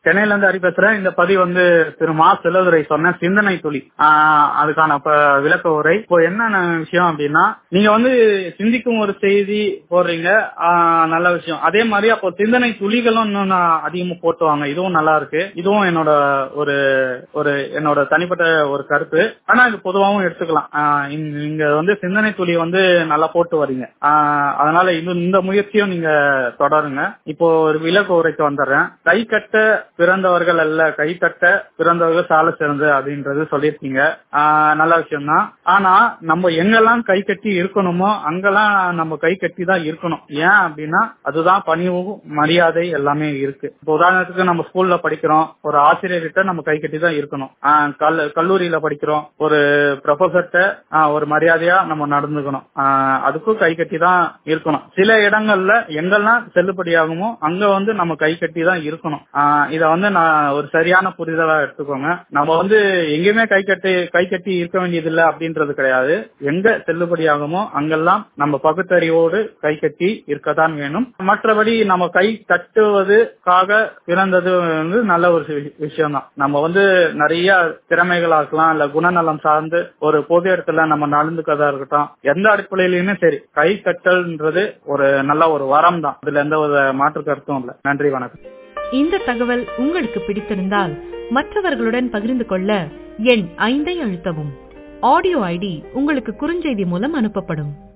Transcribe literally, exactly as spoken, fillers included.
சென்னையில இருந்து ஹரி பேசுறேன். இந்த பதிவு வந்து திரு மா செல்லதுரை சொன்ன சிந்தனை துளி ஆஹ் அதுக்கான இப்ப விளக்க உரை. இப்போ என்னென்ன விஷயம் அப்படின்னா, நீங்க வந்து சிந்திக்கும் ஒரு செய்தி போடுறீங்க, ஆஹ் நல்ல விஷயம். அதே மாதிரி அப்போ சிந்தனை துளிகளும் இன்னும் அதிகமா போட்டுவாங்க, இதுவும் நல்லா இருக்கு. இதுவும் என்னோட ஒரு ஒரு என்னோட தனிப்பட்ட ஒரு கருத்து. ஆனா இது பொதுவாகவும் எடுத்துக்கலாம். ஆஹ் நீங்க வந்து சிந்தனை துளி வந்து நல்லா போட்டு வரீங்க, ஆஹ் அதனால இது இந்த முயற்சியும் நீங்க தொடருங்க. இப்போ ஒரு விளக்க உரைக்கு வந்துடுறேன். கை கட்ட பிறந்தவர்கள் அல்ல, கை தட்ட பிறந்தவர்கள் சால சிறந்து அப்படின்றது சொல்லியிருக்கீங்க. ஆஹ் நல்ல விஷயம் தான். ஆனா நம்ம எங்கெல்லாம் கை கட்டி இருக்கணுமோ அங்கெல்லாம் நம்ம கை கட்டி தான் இருக்கணும். ஏன் அப்படின்னா அதுதான் பணிவு, மரியாதை எல்லாமே இருக்கு. இப்போ உதாரணத்துக்கு நம்ம ஸ்கூல்ல படிக்கிறோம், ஒரு ஆசிரியர்கிட்ட நம்ம கை கட்டி தான் இருக்கணும். ஆஹ் கல்லூரியில படிக்கிறோம், ஒரு ப்ரொஃபசர்கிட்ட ஒரு மரியாதையா நம்ம நடந்துக்கணும், அதுக்கும் கை கட்டி தான் இருக்கணும். சில இடங்கள்ல எங்கெல்லாம் செல்லுபடியாகுமோ அங்க வந்து நம்ம கை கட்டி தான் இருக்கணும். இத வந்து நான் ஒரு சரியான புரிதலா எடுத்துக்கோங்க. நம்ம வந்து எங்கேயுமே கை கட்டி கை கட்டி இருக்க வேண்டியதில்லை அப்படின்றது கிடையாது. எங்க செல்லுபடியாகுமோ அங்கெல்லாம் நம்ம பகுத்தறிவோடு கை கட்டி இருக்கத்தான் வேணும். மற்றபடி நம்ம கை தட்டுவதுக்காக பிறந்தது வந்து நல்ல ஒரு விஷயம் தான். நம்ம வந்து நிறைய திறமைகளா இருக்கலாம், இல்ல குணநலம் சார்ந்து ஒரு பொது இடத்துல நம்ம நடந்துக்கதா இருக்கட்டும், எந்த அடிப்படையிலுமே சரி கை தட்டல்ன்றது ஒரு நல்ல ஒரு வரம் தான். அதுல எந்த ஒரு மாற்று கருத்தும் இல்லை. நன்றி, வணக்கம். இந்த தகவல் உங்களுக்கு பிடித்திருந்தால் மற்றவர்களுடன் பகிர்ந்து கொள்ள எண் ஐந்தை அழுத்தவும். ஆடியோ ஐடி உங்களுக்கு குறுஞ்செய்தி மூலம் அனுப்பப்படும்.